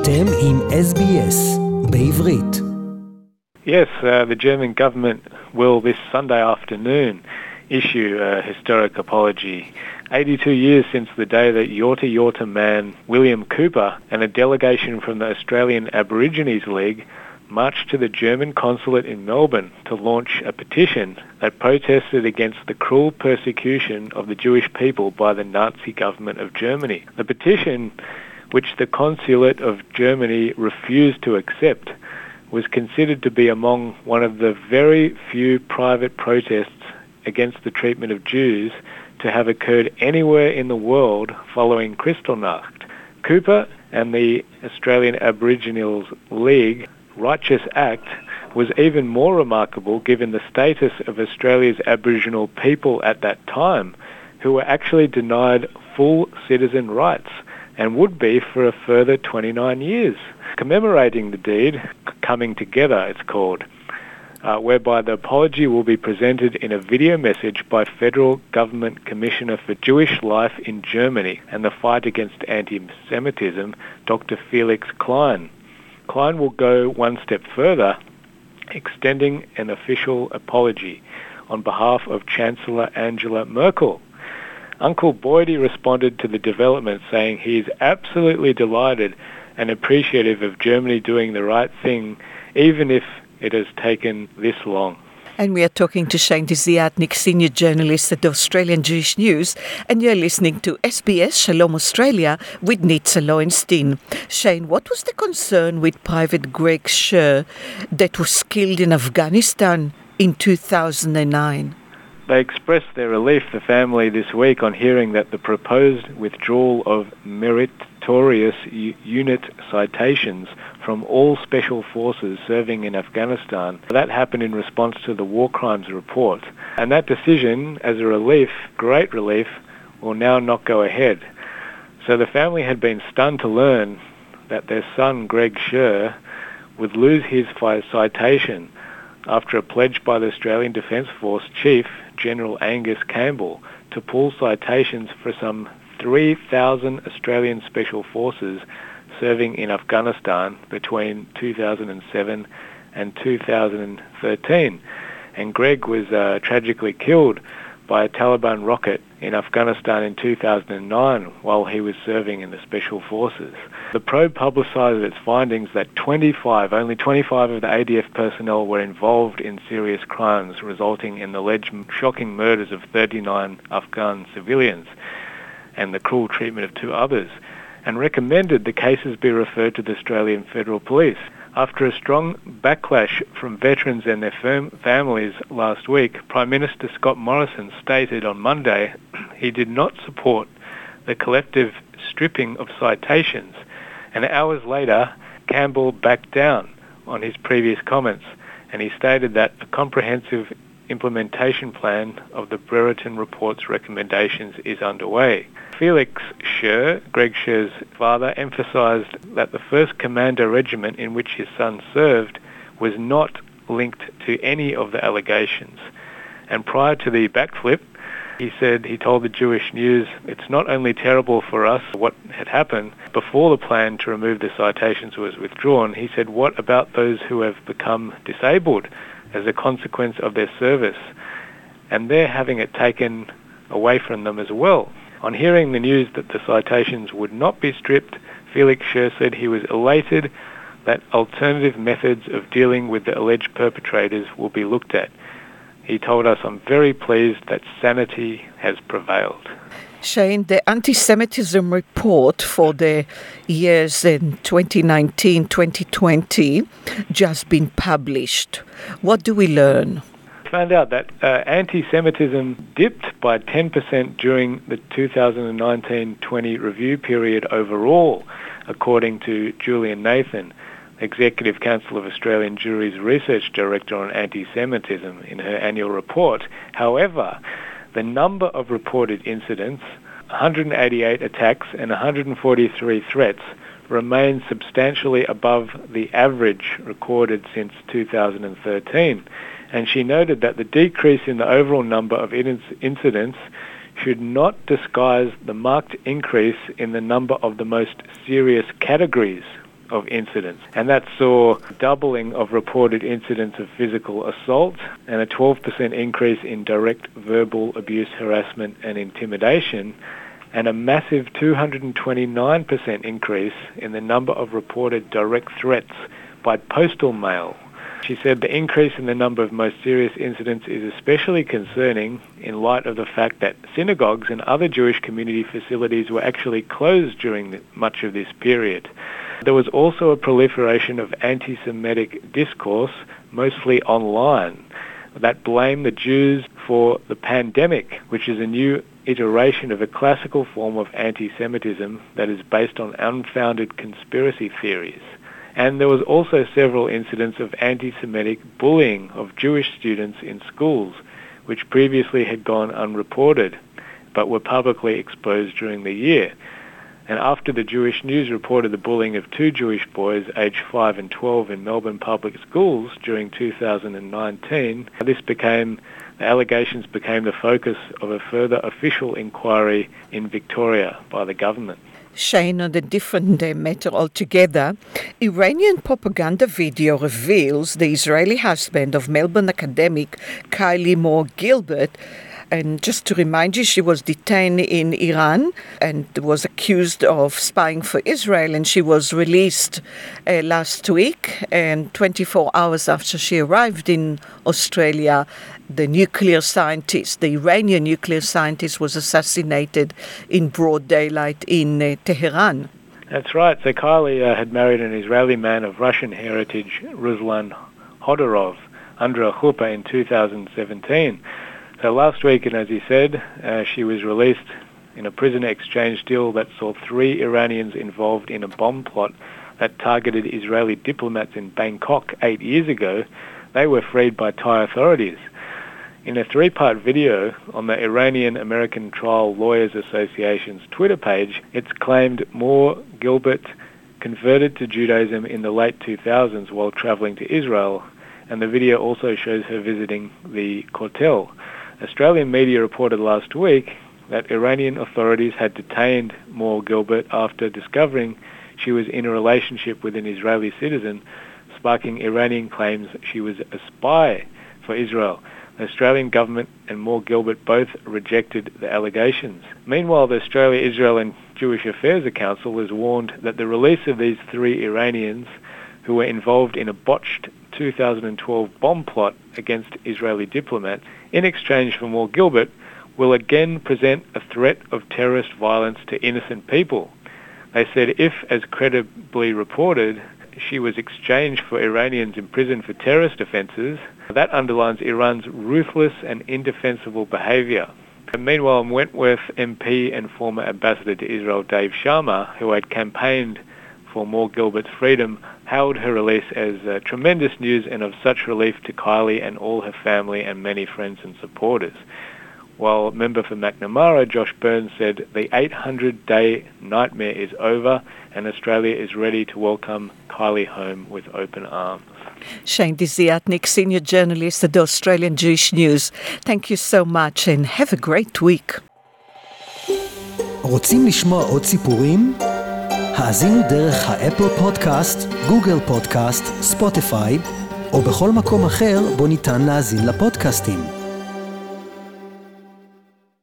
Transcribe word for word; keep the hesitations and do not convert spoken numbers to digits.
אתם עם אס בי אס בעברית. Yes, uh, the German government will this Sunday afternoon issue a historic apology. eighty-two years since the day that Yorta Yorta man William Cooper and a delegation from the Australian Aborigines League marched to the German consulate in Melbourne to launch a petition that protested against the cruel persecution of the Jewish people by the Nazi government of Germany. The petition, which the consulate of Germany refused to accept, was considered to be among one of the very few private protests against the treatment of Jews to have occurred anywhere in the world following Kristallnacht. Cooper and the Australian Aboriginals League Righteous Act was even more remarkable given the status of Australia's Aboriginal people at that time, who were actually denied full citizen rights and would be for a further twenty-nine years. Commemorating the deed, Coming Together it's called, uh, whereby the apology will be presented in a video message by Federal Government Commissioner for Jewish Life in Germany and the Fight Against Anti-Semitism, Doctor Felix Klein. Klein will go one step further, extending an official apology on behalf of Chancellor Angela Merkel. Uncle Boydie responded to the development saying he is absolutely delighted and appreciative of Germany doing the right thing, even if it has taken this long. And we are talking to Shane Desiatnik, Senior Journalist at the Australian Jewish News, and you're listening to S B S Shalom Australia with Nitza Lowenstein. Shane, what was the concern with Private Greg Sher that was killed in Afghanistan in two thousand nine? They expressed their relief, the family, this week on hearing that the proposed withdrawal of meritorious u- unit citations from all special forces serving in Afghanistan. That happened in response to the war crimes report. And that decision, as a relief, great relief, will now not go ahead. So the family had been stunned to learn that their son, Greg Sher, would lose his citation after a pledge by the Australian Defence Force Chief, General Angus Campbell, to pull citations for some three thousand Australian Special Forces serving in Afghanistan between two thousand seven and two thousand thirteen. And Greg was uh, tragically killed by a Taliban rocket in Afghanistan in two thousand nine while he was serving in the Special Forces. The probe publicised its findings that twenty-five, only twenty-five of the A D F personnel were involved in serious crimes resulting in the alleged shocking murders of thirty-nine Afghan civilians and the cruel treatment of two others, and recommended the cases be referred to the Australian Federal Police. After a strong backlash from veterans and their firm families last week, Prime Minister Scott Morrison stated on Monday he did not support the collective stripping of citations, and hours later Campbell backed down on his previous comments, and he stated that a comprehensive implementation plan of the Brereton Report's recommendations is underway. Felix Sher, Greg Sher's father, emphasised that the first Commander Regiment in which his son served was not linked to any of the allegations. And prior to the backflip, he said, he told the Jewish News, it's not only terrible for us what had happened, before the plan to remove the citations was withdrawn, he said, what about those who have become disabled as a consequence of their service? And they're having it taken away from them as well. On hearing the news that the citations would not be stripped, Felix Sher said he was elated that alternative methods of dealing with the alleged perpetrators will be looked at. He told us, I'm very pleased that sanity has prevailed. Shane, the anti-Semitism report for the years in twenty nineteen to twenty twenty just been published. What do we learn? Found out that uh, anti-Semitism dipped by ten percent during the two thousand nineteen twenty review period overall, according to Julian Nathan, Executive Council of Australian Jewry's Research Director on Anti-Semitism, in her annual report. However, the number of reported incidents, one hundred eighty-eight attacks and one hundred forty-three threats, remain substantially above the average recorded since two thousand thirteen. And she noted that the decrease in the overall number of incidents should not disguise the marked increase in the number of the most serious categories of incidents. And that saw doubling of reported incidents of physical assault and a twelve percent increase in direct verbal abuse, harassment and intimidation, and a massive two hundred twenty-nine percent increase in the number of reported direct threats by postal mail. She said the increase in the number of most serious incidents is especially concerning in light of the fact that synagogues and other Jewish community facilities were actually closed during the, much of this period. There was also a proliferation of anti-Semitic discourse, mostly online, that blamed the Jews for the pandemic, which is a new iteration of a classical form of anti-Semitism that is based on unfounded conspiracy theories. And there was also several incidents of anti-Semitic bullying of Jewish students in schools, which previously had gone unreported, but were publicly exposed during the year. And after the Jewish News reported the bullying of two Jewish boys aged five and twelve in Melbourne public schools during two thousand nineteen, this became, the allegations became the focus of a further official inquiry in Victoria by the government. Shane, on a different uh, matter altogether, Iranian propaganda video reveals the Israeli husband of Melbourne academic Kylie Moore Gilbert. And just to remind you, she was detained in Iran and was accused of spying for Israel, and she was released uh, last week. And twenty-four hours after she arrived in Australia, the nuclear scientist, the Iranian nuclear scientist, was assassinated in broad daylight in uh, Tehran. That's right. So Kylie uh, had married an Israeli man of Russian heritage, Ruslan Hodorov, under a chuppah in two thousand seventeen. So last week, and as he said, uh, she was released in a prisoner exchange deal that saw three Iranians involved in a bomb plot that targeted Israeli diplomats in Bangkok eight years ago. They were freed by Thai authorities. In a three-part video on the Iranian American Trial Lawyers Association's Twitter page, it's claimed Moore Gilbert converted to Judaism in the late two thousands while travelling to Israel, and the video also shows her visiting the Kotel. Australian media reported last week that Iranian authorities had detained Moore Gilbert after discovering she was in a relationship with an Israeli citizen, sparking Iranian claims she was a spy for Israel. The Australian government and Moore Gilbert both rejected the allegations. Meanwhile, the Australia, Israel and Jewish Affairs Council has warned that the release of these three Iranians who were involved in a botched two thousand twelve bomb plot against Israeli diplomats in exchange for Moore Gilbert will again present a threat of terrorist violence to innocent people. They said if, as credibly reported, she was exchanged for Iranians imprisoned for terrorist offences, that underlines Iran's ruthless and indefensible behaviour. And meanwhile, Wentworth M P and former ambassador to Israel Dave Sharma, who had campaigned for Moore Gilbert's freedom, hailed her release as uh, tremendous news and of such relief to Kylie and all her family and many friends and supporters. While member for McNamara, Josh Burns, said the eight hundred day nightmare is over and Australia is ready to welcome Kylie home with open arms. Shane Desiatnik, senior journalist at the Australian Jewish News. Thank you so much and have a great week. רוצים לשמוע עוד סיפורים? האזינו דרך האפל פודקאסט, גוגל פודקאסט, ספוטיפיי, או בכל מקום אחר בו ניתן להאזין לפודקאסטים.